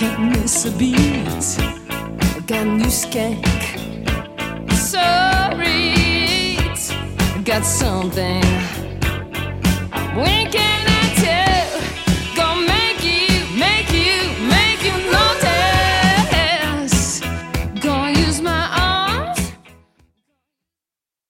Can't miss a beat. Got new skank. Sorry, got something. Winking.